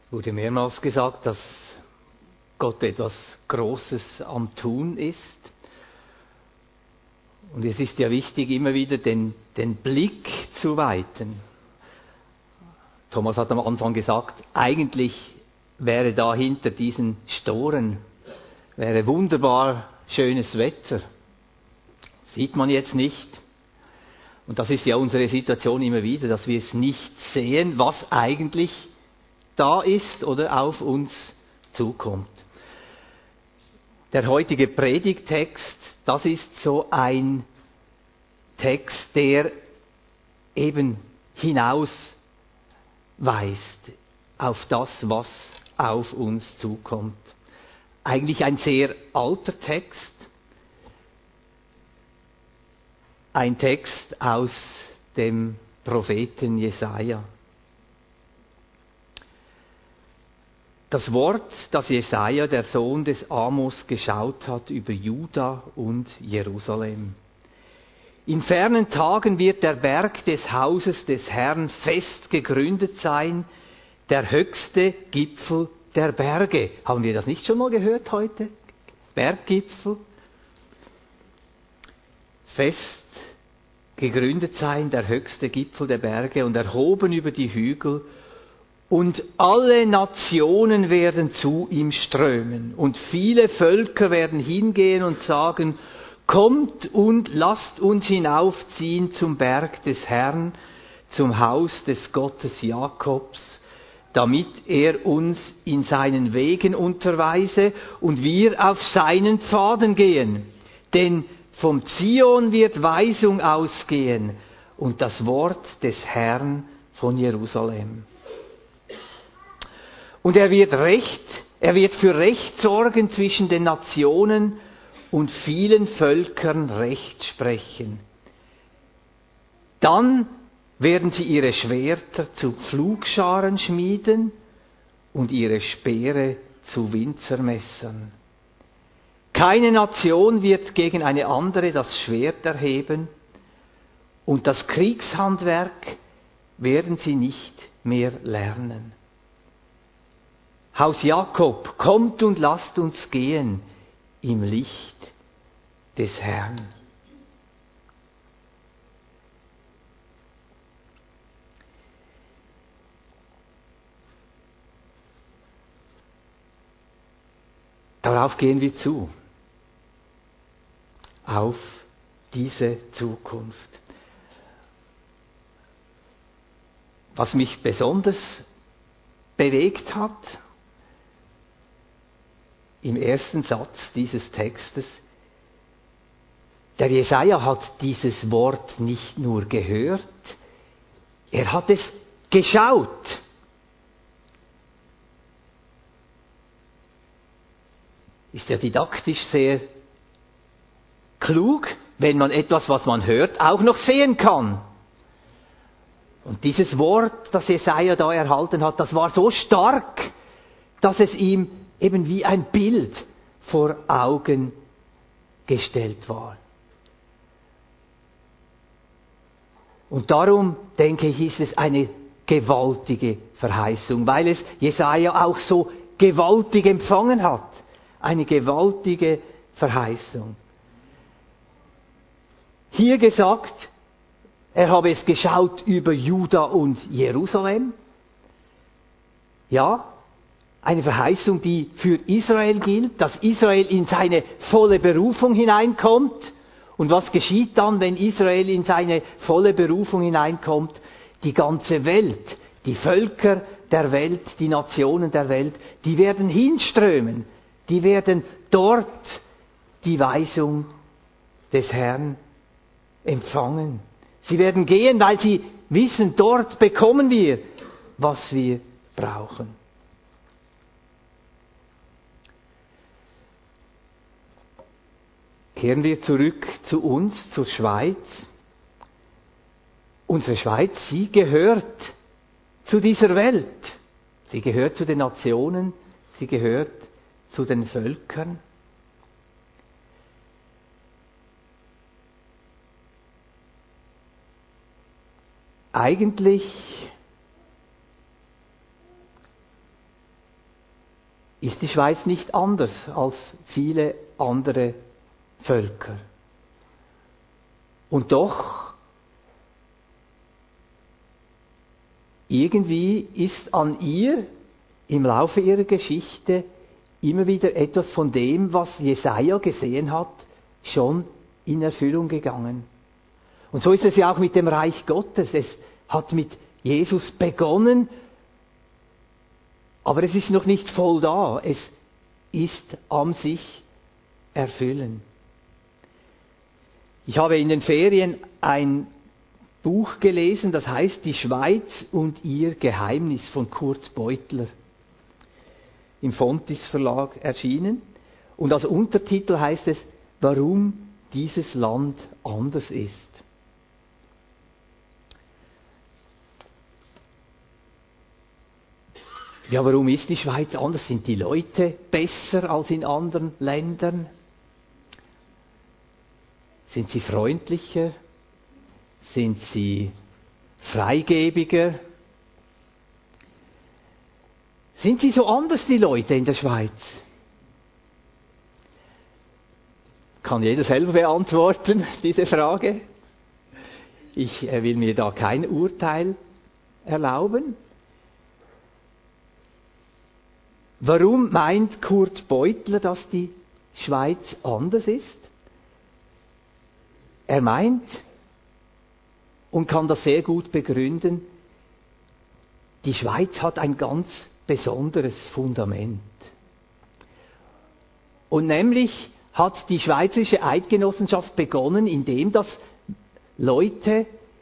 Wurde mehrmals gesagt, dass Gott etwas Großes am Tun ist. Und es ist ja wichtig, immer wieder den Blick zu weiten. Thomas hat am Anfang gesagt, eigentlich wäre da hinter diesen Storen, wäre wunderbar schönes Wetter. Sieht man jetzt nicht. Und das ist ja unsere Situation immer wieder, dass wir es nicht sehen, was eigentlich da ist oder auf uns zukommt. Der heutige Predigttext, das ist so ein Text, der eben hinausweist auf das, was auf uns zukommt. Eigentlich ein sehr alter Text, ein Text aus dem Propheten Jesaja. Das Wort, das Jesaja, der Sohn des Amos, geschaut hat über Juda und Jerusalem. In fernen Tagen wird der Berg des Hauses des Herrn fest gegründet sein, der höchste Gipfel der Berge. Haben wir das nicht schon mal gehört heute? Berggipfel. Fest gegründet sein, der höchste Gipfel der Berge und erhoben über die Hügel. Und alle Nationen werden zu ihm strömen. Und viele Völker werden hingehen und sagen, kommt und lasst uns hinaufziehen zum Berg des Herrn, zum Haus des Gottes Jakobs, damit er uns in seinen Wegen unterweise und wir auf seinen Pfaden gehen. Denn vom Zion wird Weisung ausgehen und das Wort des Herrn von Jerusalem. Und er wird für Recht sorgen zwischen den Nationen und vielen Völkern Recht sprechen. Dann werden sie ihre Schwerter zu Pflugscharen schmieden und ihre Speere zu Winzermessern. Keine Nation wird gegen eine andere das Schwert erheben und das Kriegshandwerk werden sie nicht mehr lernen. Haus Jakob, kommt und lasst uns gehen im Licht des Herrn. Darauf gehen wir zu. Auf diese Zukunft. Was mich besonders bewegt hat, im ersten Satz dieses Textes, der Jesaja hat dieses Wort nicht nur gehört, er hat es geschaut. Ist ja didaktisch sehr klug, wenn man etwas, was man hört, auch noch sehen kann. Und dieses Wort, das Jesaja da erhalten hat, das war so stark, dass es ihm eben wie ein Bild vor Augen gestellt war. Und darum, denke ich, ist es eine gewaltige Verheißung, weil es Jesaja auch so gewaltig empfangen hat. Eine gewaltige Verheißung. Hier gesagt, er habe es geschaut über Juda und Jerusalem. Ja, eine Verheißung, die für Israel gilt, dass Israel in seine volle Berufung hineinkommt. Und was geschieht dann, wenn Israel in seine volle Berufung hineinkommt? Die ganze Welt, die Völker der Welt, die Nationen der Welt, die werden hinströmen. Die werden dort die Weisung des Herrn empfangen. Sie werden gehen, weil sie wissen, dort bekommen wir, was wir brauchen. Kehren wir zurück zu uns, zur Schweiz. Unsere Schweiz, sie gehört zu dieser Welt. Sie gehört zu den Nationen, sie gehört zu den Völkern. Eigentlich ist die Schweiz nicht anders als viele andere Völker. Und doch, irgendwie ist an ihr im Laufe ihrer Geschichte immer wieder etwas von dem, was Jesaja gesehen hat, schon in Erfüllung gegangen. Und so ist es ja auch mit dem Reich Gottes. Es hat mit Jesus begonnen, aber es ist noch nicht voll da. Es ist am sich erfüllen. Ich habe in den Ferien ein Buch gelesen, das heißt Die Schweiz und ihr Geheimnis von Kurt Beutler. Im Fontys Verlag erschienen. Und als Untertitel heißt es, warum dieses Land anders ist. Ja, warum ist die Schweiz anders? Sind die Leute besser als in anderen Ländern? Sind sie freundlicher? Sind sie freigebiger? Sind sie so anders, die Leute in der Schweiz? Kann jeder selber beantworten, diese Frage. Ich will mir da kein Urteil erlauben. Warum meint Kurt Beutler, dass die Schweiz anders ist? Er meint und kann das sehr gut begründen, die Schweiz hat ein ganz besonderes Fundament. Und nämlich hat die Schweizerische Eidgenossenschaft begonnen, indem dass Leute,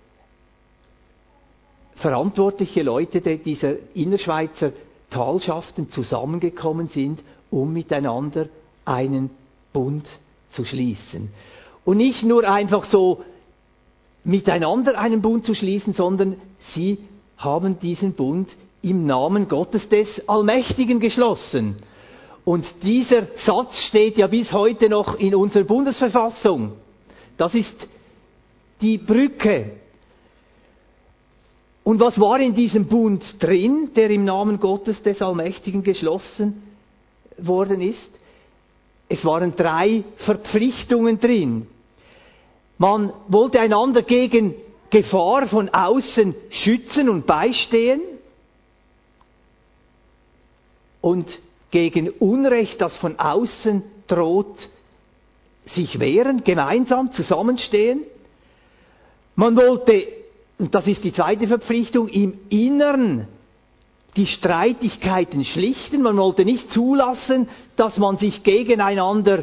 verantwortliche Leute dieser Innerschweizer Talschaften zusammengekommen sind, um miteinander einen Bund zu schließen. Und nicht nur einfach so miteinander einen Bund zu schließen, sondern sie haben diesen Bund im Namen Gottes des Allmächtigen geschlossen. Und dieser Satz steht ja bis heute noch in unserer Bundesverfassung. Das ist die Brücke. Und was war in diesem Bund drin, der im Namen Gottes des Allmächtigen geschlossen worden ist? Es waren 3 Verpflichtungen drin. Man wollte einander gegen Gefahr von außen schützen und beistehen und gegen Unrecht, das von außen droht, sich wehren, gemeinsam zusammenstehen. Man wollte, und das ist die zweite Verpflichtung, im Innern die Streitigkeiten schlichten. Man wollte nicht zulassen, dass man sich gegeneinander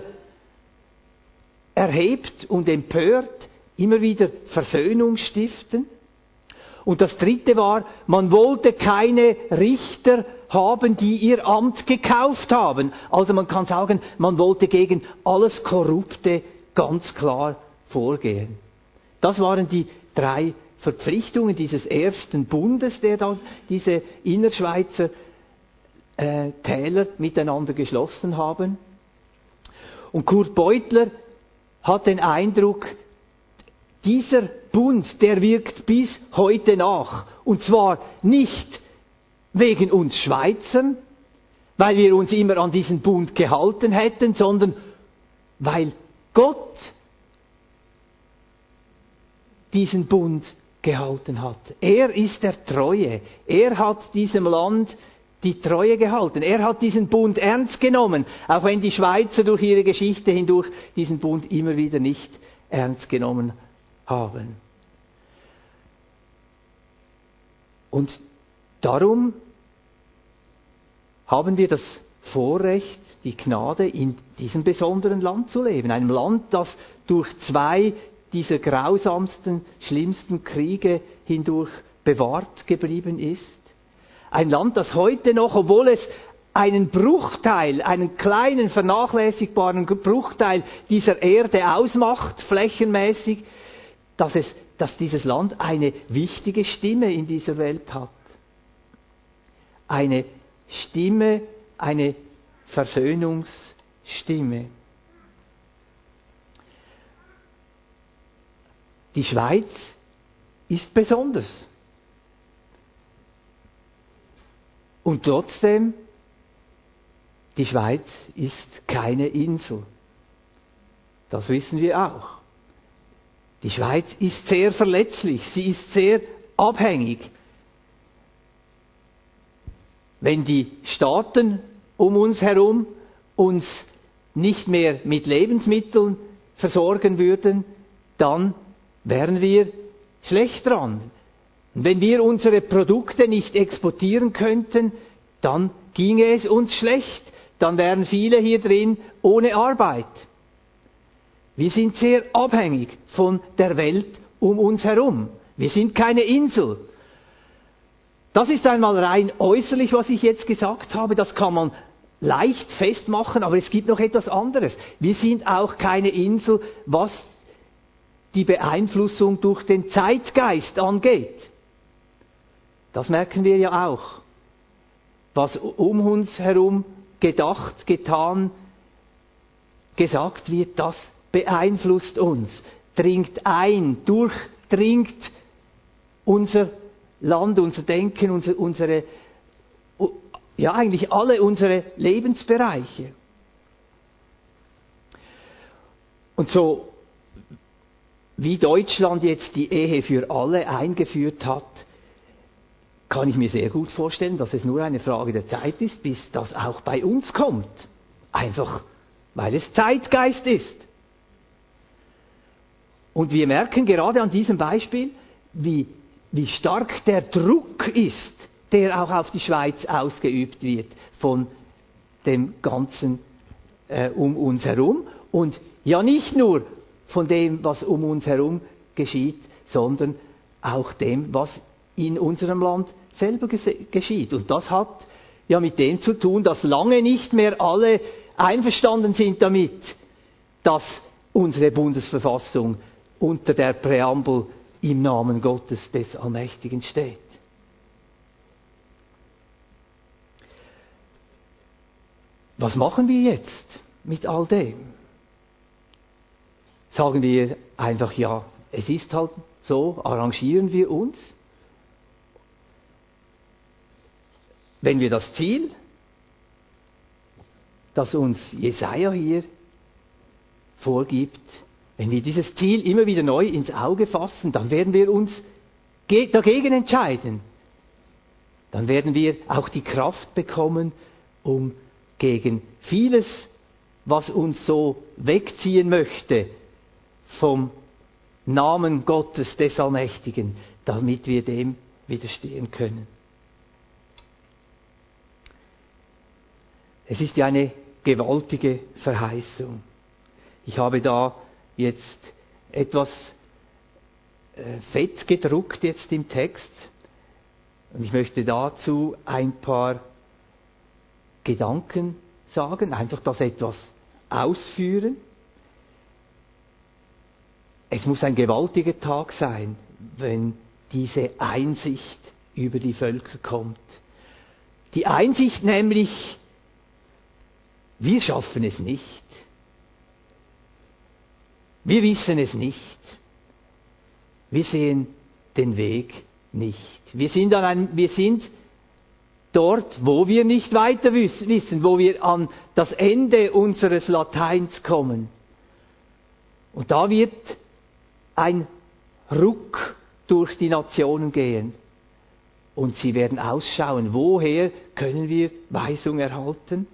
erhebt und empört, immer wieder Versöhnung stiften. Und das dritte war, man wollte keine Richter haben, die ihr Amt gekauft haben. Also man kann sagen, man wollte gegen alles Korrupte ganz klar vorgehen. Das waren die 3 Verpflichtungen dieses ersten Bundes, der dann diese Innerschweizer Täler miteinander geschlossen haben. Und Kurt Beutler hat den Eindruck, dieser Bund, der wirkt bis heute nach. Und zwar nicht wegen uns Schweizern, weil wir uns immer an diesen Bund gehalten hätten, sondern weil Gott diesen Bund gehalten hat. Er ist der Treue. Er hat diesem Land die Treue gehalten. Er hat diesen Bund ernst genommen, auch wenn die Schweizer durch ihre Geschichte hindurch diesen Bund immer wieder nicht ernst genommen haben. Und darum haben wir das Vorrecht, die Gnade, in diesem besonderen Land zu leben. Einem Land, das durch 2 dieser grausamsten, schlimmsten Kriege hindurch bewahrt geblieben ist. Ein Land, das heute noch, obwohl es einen Bruchteil, einen kleinen, vernachlässigbaren Bruchteil dieser Erde ausmacht, flächenmäßig, dass dieses Land eine wichtige Stimme in dieser Welt hat. Eine Stimme, eine Versöhnungsstimme. Die Schweiz ist besonders. Und trotzdem die Schweiz ist keine Insel. Das wissen wir auch. Die Schweiz ist sehr verletzlich, sie ist sehr abhängig. Wenn die Staaten um uns herum uns nicht mehr mit Lebensmitteln versorgen würden, dann wären wir schlecht dran. Und wenn wir unsere Produkte nicht exportieren könnten, dann ginge es uns schlecht. Dann wären viele hier drin ohne Arbeit. Wir sind sehr abhängig von der Welt um uns herum. Wir sind keine Insel. Das ist einmal rein äußerlich, was ich jetzt gesagt habe. Das kann man leicht festmachen, aber es gibt noch etwas anderes. Wir sind auch keine Insel, was die Beeinflussung durch den Zeitgeist angeht. Das merken wir ja auch. Was um uns herum gedacht, getan, gesagt wird, das beeinflusst uns, dringt ein, durchdringt unser Land, unser Denken, unsere, ja eigentlich alle unsere Lebensbereiche. Und so wie Deutschland jetzt die Ehe für alle eingeführt hat, kann ich mir sehr gut vorstellen, dass es nur eine Frage der Zeit ist, bis das auch bei uns kommt. Einfach, weil es Zeitgeist ist. Und wir merken gerade an diesem Beispiel, wie stark der Druck ist, der auch auf die Schweiz ausgeübt wird von dem Ganzen um uns herum. Und ja nicht nur von dem, was um uns herum geschieht, sondern auch dem, was in unserem Land selber geschieht. Und das hat ja mit dem zu tun, dass lange nicht mehr alle einverstanden sind damit, dass unsere Bundesverfassung unter der Präambel im Namen Gottes des Allmächtigen steht. Was machen wir jetzt mit all dem? Sagen wir einfach, ja, es ist halt so, arrangieren wir uns? Wenn wir das Ziel, das uns Jesaja hier vorgibt, wenn wir dieses Ziel immer wieder neu ins Auge fassen, dann werden wir uns dagegen entscheiden. Dann werden wir auch die Kraft bekommen, um gegen vieles, was uns so wegziehen möchte, vom Namen Gottes des Allmächtigen, damit wir dem widerstehen können. Es ist ja eine gewaltige Verheißung. Ich habe da jetzt etwas fett gedruckt jetzt im Text und ich möchte dazu ein paar Gedanken sagen, einfach das etwas ausführen. Es muss ein gewaltiger Tag sein, wenn diese Einsicht über die Völker kommt. Die Einsicht nämlich, wir schaffen es nicht. Wir wissen es nicht. Wir sehen den Weg nicht. Wir sind dort, wo wir nicht weiter wissen, wo wir an das Ende unseres Lateins kommen. Und da wird ein Ruck durch die Nationen gehen. Und sie werden ausschauen, woher können wir Weisung erhalten?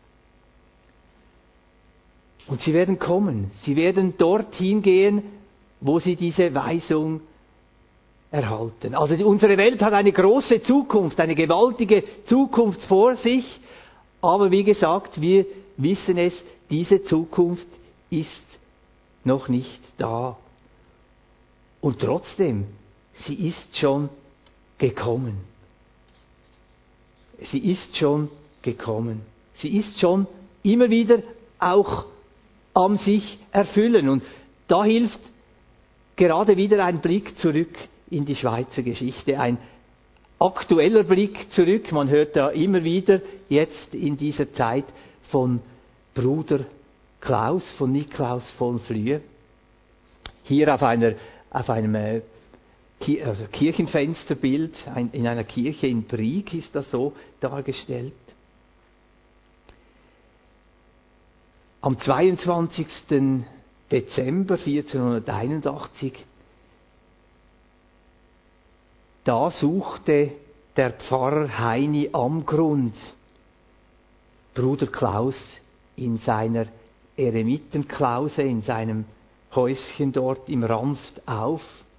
Und sie werden kommen. Sie werden dorthin gehen, wo sie diese Weisung erhalten. Also unsere Welt hat eine große Zukunft, eine gewaltige Zukunft vor sich. Aber wie gesagt, wir wissen es, diese Zukunft ist noch nicht da. Und trotzdem, sie ist schon gekommen. Sie ist schon gekommen. Sie ist schon immer wieder auch am sich erfüllen. Und da hilft gerade wieder ein Blick zurück in die Schweizer Geschichte, ein aktueller Blick zurück. Man hört da immer wieder jetzt in dieser Zeit von Bruder Klaus, von Niklaus von Flüe. Hier auf einem Kirchenfensterbild in einer Kirche in Brieg ist das so dargestellt. Am 22. Dezember 1481, da suchte der Pfarrer Heini Amgrund Bruder Klaus in seiner Eremitenklause, in seinem Häuschen dort im Ranft auf.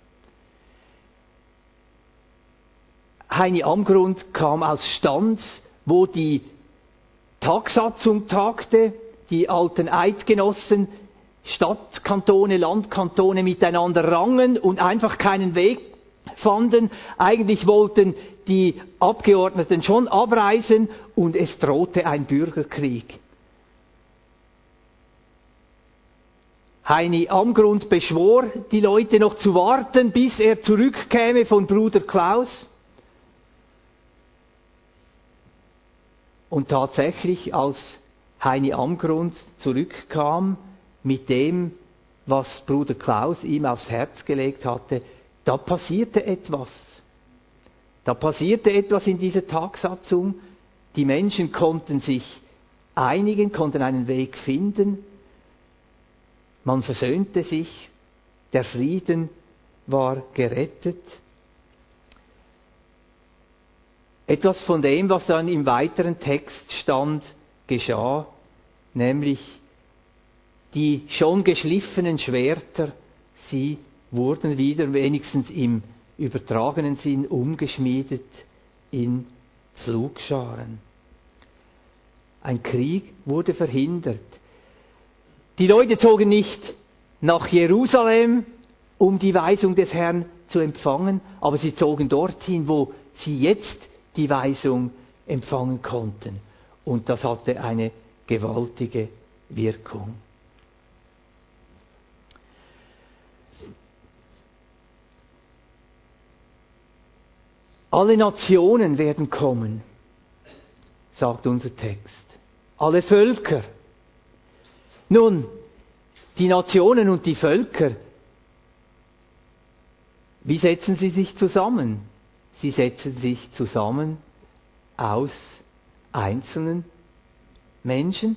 Heini Amgrund kam aus Stand, wo die Tagsatzung tagte, die alten Eidgenossen, Stadtkantone, Landkantone miteinander rangen und einfach keinen Weg fanden. Eigentlich wollten die Abgeordneten schon abreisen und es drohte ein Bürgerkrieg. Heini Amgrund beschwor die Leute noch zu warten, bis er zurückkäme von Bruder Klaus. Und tatsächlich, als Heini Amgrund zurückkam mit dem, was Bruder Klaus ihm aufs Herz gelegt hatte, da passierte etwas. Da passierte etwas in dieser Tagsatzung. Die Menschen konnten sich einigen, konnten einen Weg finden. Man versöhnte sich. Der Frieden war gerettet. Etwas von dem, was dann im weiteren Text stand, geschah, nämlich die schon geschliffenen Schwerter, sie wurden wieder, wenigstens im übertragenen Sinn, umgeschmiedet in Pflugscharen. Ein Krieg wurde verhindert. Die Leute zogen nicht nach Jerusalem, um die Weisung des Herrn zu empfangen, aber sie zogen dorthin, wo sie jetzt die Weisung empfangen konnten. Und das hatte eine gewaltige Wirkung. Alle Nationen werden kommen, sagt unser Text. Alle Völker. Nun, die Nationen und die Völker, wie setzen sie sich zusammen? Sie setzen sich zusammen aus einzelnen Menschen.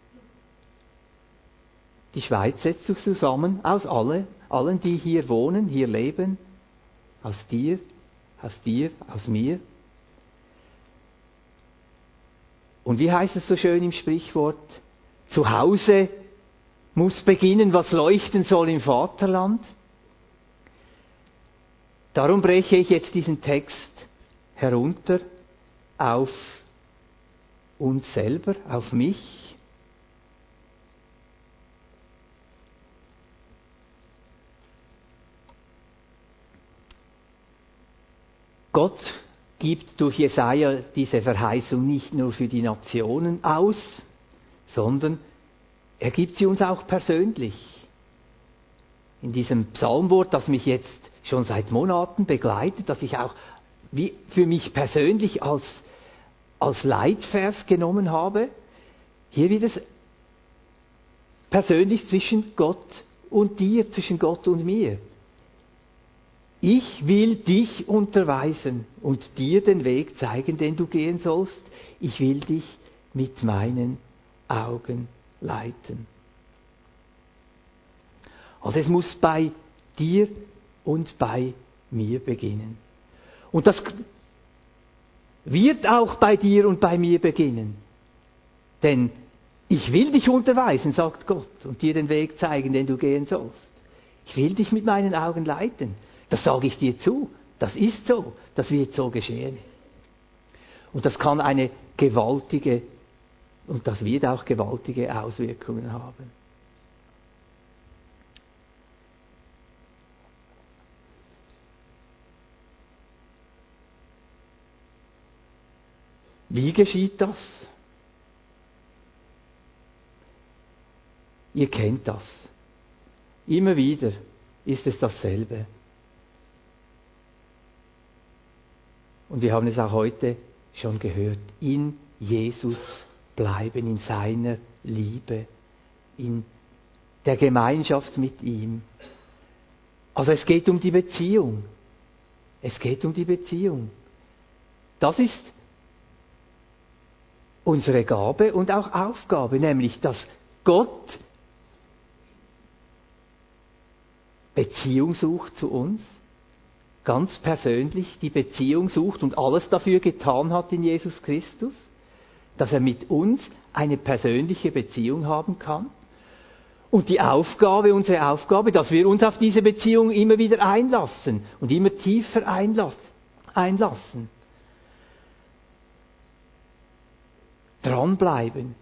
Die Schweiz setzt sich zusammen aus allen, die hier wohnen, hier leben, aus dir, aus mir. Und wie heißt es so schön im Sprichwort? Zu Hause muss beginnen, was leuchten soll im Vaterland. Darum breche ich jetzt diesen Text herunter auf uns selber, auf mich. Gott gibt durch Jesaja diese Verheißung nicht nur für die Nationen aus, sondern er gibt sie uns auch persönlich. In diesem Psalmwort, das mich jetzt schon seit Monaten begleitet, das ich auch wie für mich persönlich als Leitvers genommen habe, hier wird es persönlich zwischen Gott und dir, zwischen Gott und mir. Ich will dich unterweisen und dir den Weg zeigen, den du gehen sollst. Ich will dich mit meinen Augen leiten. Also es muss bei dir und bei mir beginnen. Und das wird auch bei dir und bei mir beginnen. Denn ich will dich unterweisen, sagt Gott, und dir den Weg zeigen, den du gehen sollst. Ich will dich mit meinen Augen leiten. Das sage ich dir zu. Das ist so. Das wird so geschehen. Und das kann eine gewaltige, und das wird auch gewaltige Auswirkungen haben. Wie geschieht das? Ihr kennt das. Immer wieder ist es dasselbe. Und wir haben es auch heute schon gehört. In Jesus bleiben, in seiner Liebe, in der Gemeinschaft mit ihm. Also es geht um die Beziehung. Es geht um die Beziehung. Das ist unsere Gabe und auch Aufgabe, nämlich das Gott Beziehung sucht zu uns, ganz persönlich die Beziehung sucht und alles dafür getan hat in Jesus Christus, dass er mit uns eine persönliche Beziehung haben kann. Und unsere Aufgabe, dass wir uns auf diese Beziehung immer wieder einlassen und immer tiefer einlassen. Dranbleiben.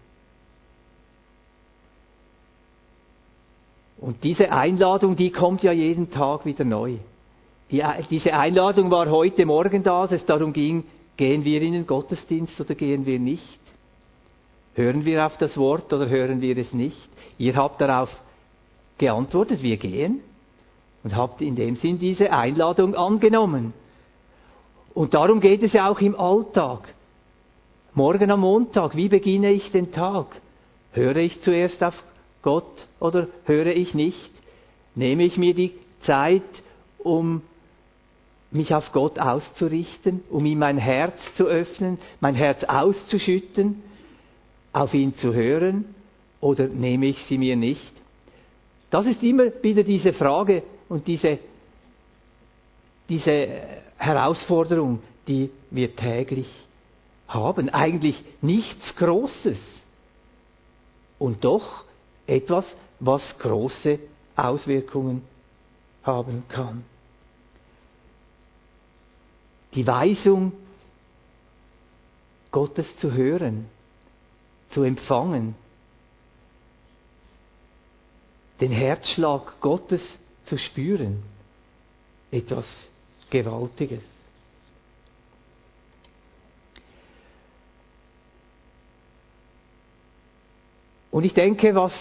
Und diese Einladung, die kommt ja jeden Tag wieder neu. Diese Einladung war heute Morgen da, als es darum ging, gehen wir in den Gottesdienst oder gehen wir nicht? Hören wir auf das Wort oder hören wir es nicht? Ihr habt darauf geantwortet, wir gehen, und habt in dem Sinn diese Einladung angenommen. Und darum geht es ja auch im Alltag. Morgen am Montag, wie beginne ich den Tag? Höre ich zuerst auf Gott oder höre ich nicht? Nehme ich mir die Zeit, um mich auf Gott auszurichten, um ihm mein Herz zu öffnen, mein Herz auszuschütten, auf ihn zu hören, oder nehme ich sie mir nicht? Das ist immer wieder diese Frage und diese Herausforderung, die wir täglich haben. Eigentlich nichts Großes. Und doch etwas, was große Auswirkungen haben kann. Die Weisung, Gottes zu hören, zu empfangen, den Herzschlag Gottes zu spüren, etwas Gewaltiges. Und ich denke, was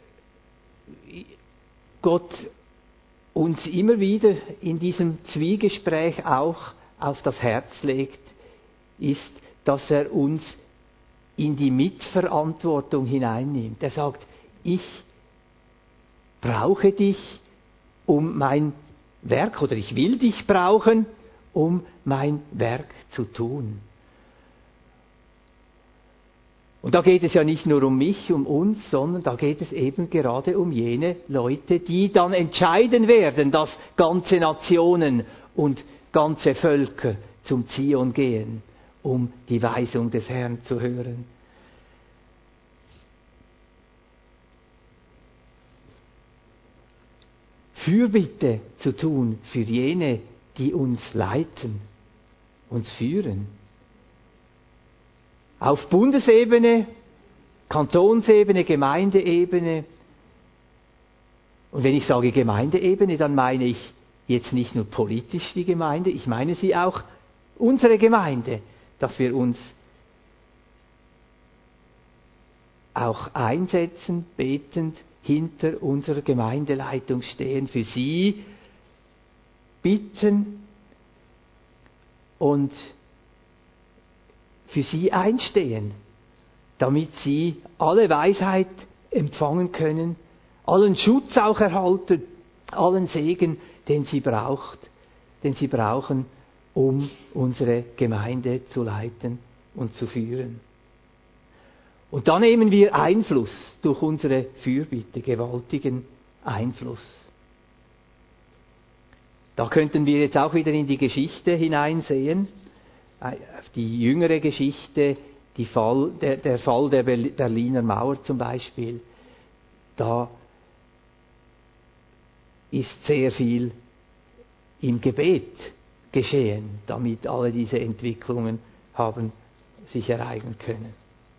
Gott uns immer wieder in diesem Zwiegespräch auch auf das Herz legt, ist, dass er uns in die Mitverantwortung hineinnimmt. Er sagt, ich brauche dich, um mein Werk, oder ich will dich brauchen, um mein Werk zu tun. Und da geht es ja nicht nur um mich, um uns, sondern da geht es eben gerade um jene Leute, die dann entscheiden werden, dass ganze Nationen und ganze Völker zum Zion gehen, um die Weisung des Herrn zu hören. Fürbitte zu tun für jene, die uns leiten, uns führen. Auf Bundesebene, Kantonsebene, Gemeindeebene. Und wenn ich sage Gemeindeebene, dann meine ich jetzt nicht nur politisch die Gemeinde, ich meine sie auch unsere Gemeinde, dass wir uns auch einsetzen, betend hinter unserer Gemeindeleitung stehen, für sie bitten und für sie einstehen, damit sie alle Weisheit empfangen können, allen Schutz auch erhalten, allen Segen, den sie brauchen, um unsere Gemeinde zu leiten und zu führen. Und da nehmen wir Einfluss durch unsere Fürbitte, gewaltigen Einfluss. Da könnten wir jetzt auch wieder in die Geschichte hineinsehen, die jüngere Geschichte, der Fall der Berliner Mauer zum Beispiel. Da ist sehr viel im Gebet geschehen, damit alle diese Entwicklungen haben sich ereignen können.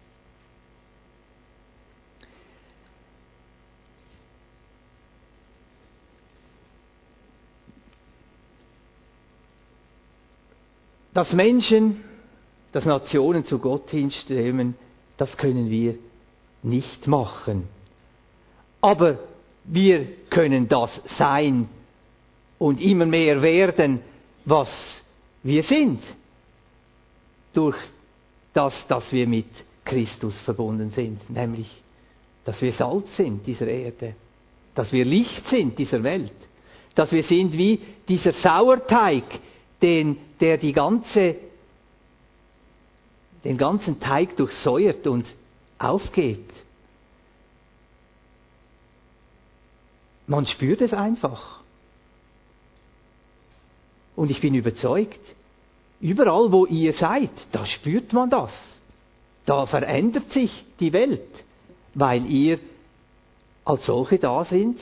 Dass Menschen, dass Nationen zu Gott hinströmen, das können wir nicht machen. Aber wir können das sein und immer mehr werden, was wir sind. Durch das, dass wir mit Christus verbunden sind. Nämlich, dass wir Salz sind dieser Erde. Dass wir Licht sind dieser Welt. Dass wir sind wie dieser Sauerteig, der den ganzen Teig durchsäuert und aufgeht. Man spürt es einfach. Und ich bin überzeugt, überall wo ihr seid, da spürt man das. Da verändert sich die Welt, weil ihr als solche da sind,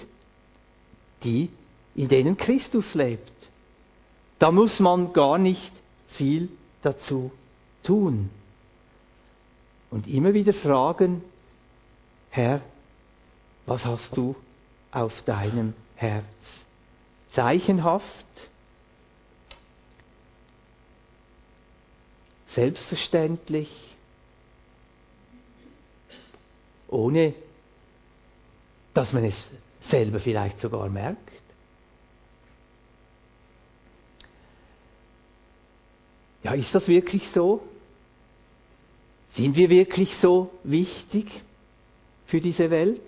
in denen Christus lebt. Da muss man gar nicht viel dazu tun. Und immer wieder fragen, Herr, was hast du auf deinem Herz? Zeichenhaft, selbstverständlich, ohne dass man es selber vielleicht sogar merkt. Ja, ist das wirklich so? Sind wir wirklich so wichtig für diese Welt?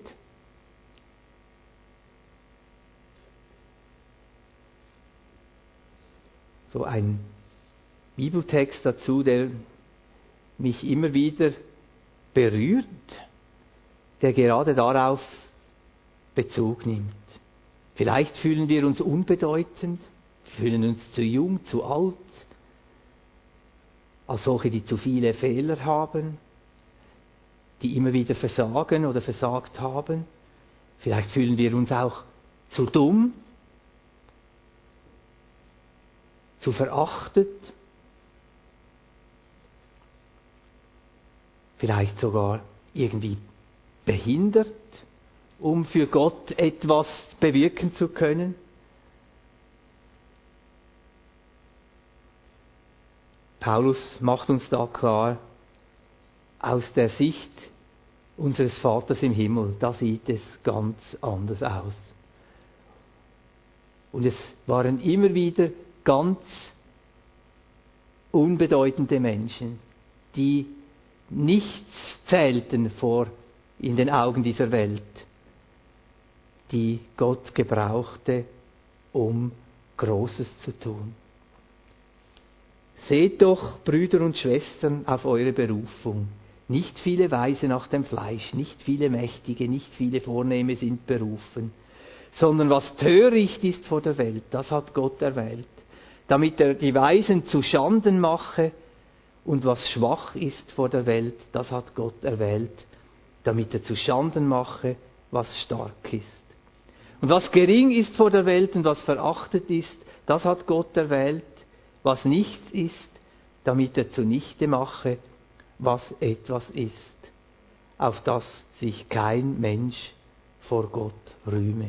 So ein Bibeltext dazu, der mich immer wieder berührt, der gerade darauf Bezug nimmt. Vielleicht fühlen wir uns unbedeutend, fühlen uns zu jung, zu alt, als solche, die zu viele Fehler haben, die immer wieder versagen oder versagt haben. Vielleicht fühlen wir uns auch zu dumm, zu verachtet, vielleicht sogar irgendwie behindert, um für Gott etwas bewirken zu können. Paulus macht uns da klar, aus der Sicht unseres Vaters im Himmel, da sieht es ganz anders aus. Und es waren immer wieder ganz unbedeutende Menschen, die nichts zählten in den Augen dieser Welt, die Gott gebrauchte, um Großes zu tun. Seht doch, Brüder und Schwestern, auf eure Berufung. Nicht viele Weise nach dem Fleisch, nicht viele Mächtige, nicht viele Vornehme sind berufen, sondern was töricht ist vor der Welt, das hat Gott erwählt, damit er die Weisen zu Schanden mache, und was schwach ist vor der Welt, das hat Gott erwählt, damit er zu Schanden mache, was stark ist. Und was gering ist vor der Welt und was verachtet ist, das hat Gott erwählt, was nichts ist, damit er zunichte mache, was etwas ist, auf das sich kein Mensch vor Gott rühme.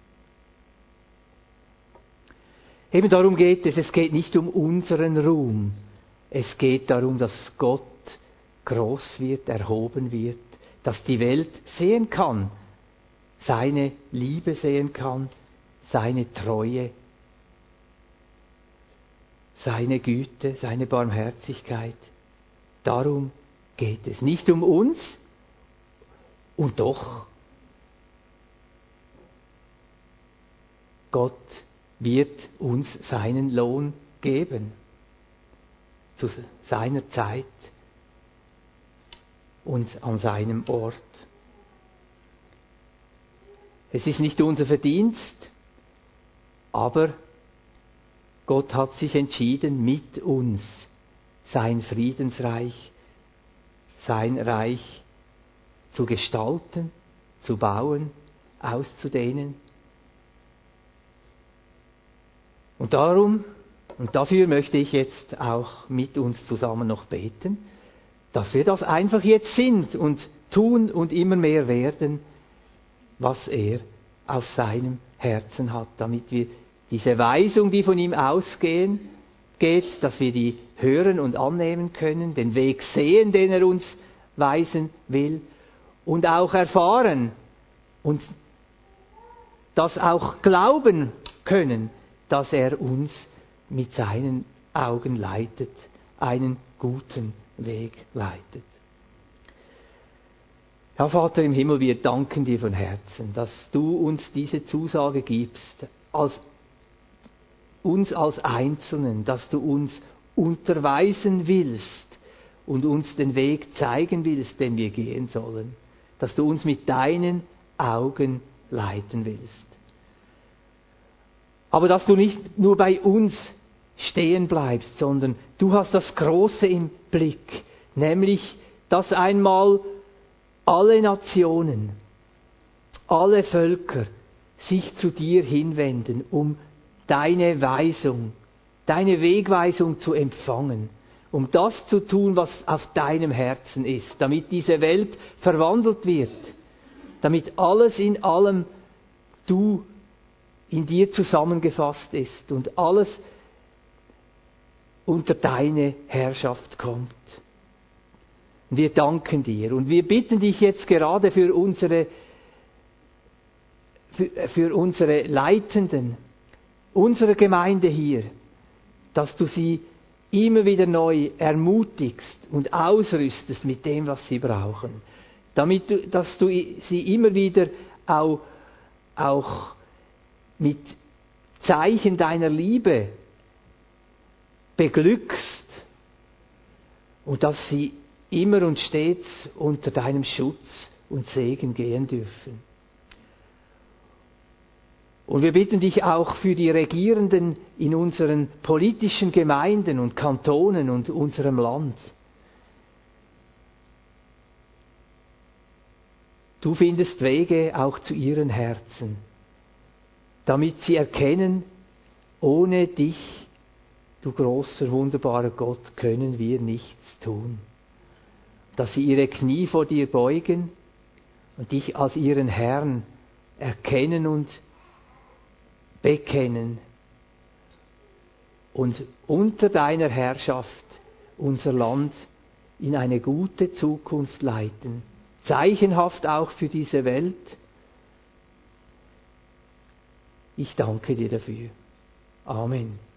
Eben darum geht es geht nicht um unseren Ruhm, es geht darum, dass Gott groß wird, erhoben wird, dass die Welt sehen kann, seine Liebe sehen kann, seine Treue, seine Güte, seine Barmherzigkeit. Darum geht es. Nicht um uns, und doch, Gott wird uns seinen Lohn geben, zu seiner Zeit und an seinem Ort. Es ist nicht unser Verdienst, aber Gott hat sich entschieden, mit uns sein Friedensreich, sein Reich zu gestalten, zu bauen, auszudehnen. Und darum und dafür möchte ich jetzt auch mit uns zusammen noch beten, dass wir das einfach jetzt sind und tun und immer mehr werden, was er auf seinem Herzen hat, damit wir diese Weisung, die von ihm ausgeht, dass wir die hören und annehmen können, den Weg sehen, den er uns weisen will, und auch erfahren und das auch glauben können, dass er uns mit seinen Augen leitet, einen guten Weg leitet. Herr Vater im Himmel, wir danken dir von Herzen, dass du uns diese Zusage gibst, uns als Einzelnen, dass du uns unterweisen willst und uns den Weg zeigen willst, den wir gehen sollen, dass du uns mit deinen Augen leiten willst. Aber dass du nicht nur bei uns stehen bleibst, sondern du hast das Große im Blick, nämlich, dass einmal alle Nationen, alle Völker sich zu dir hinwenden, um deine Weisung, deine Wegweisung zu empfangen, um das zu tun, was auf deinem Herzen ist, damit diese Welt verwandelt wird, damit alles in allem du in dir zusammengefasst ist und alles unter deine Herrschaft kommt. Und wir danken dir und wir bitten dich jetzt gerade für unsere Leitenden, unsere Gemeinde hier, dass du sie immer wieder neu ermutigst und ausrüstest mit dem, was sie brauchen. Dass du sie immer wieder auch mit Zeichen deiner Liebe beglückst und dass sie immer und stets unter deinem Schutz und Segen gehen dürfen. Und wir bitten dich auch für die Regierenden in unseren politischen Gemeinden und Kantonen und unserem Land. Du findest Wege auch zu ihren Herzen, damit sie erkennen, ohne dich, du großer, wunderbarer Gott, können wir nichts tun. Dass sie ihre Knie vor dir beugen und dich als ihren Herrn erkennen und bekennen und unter deiner Herrschaft unser Land in eine gute Zukunft leiten. Zeichenhaft auch für diese Welt. Ich danke dir dafür. Amen.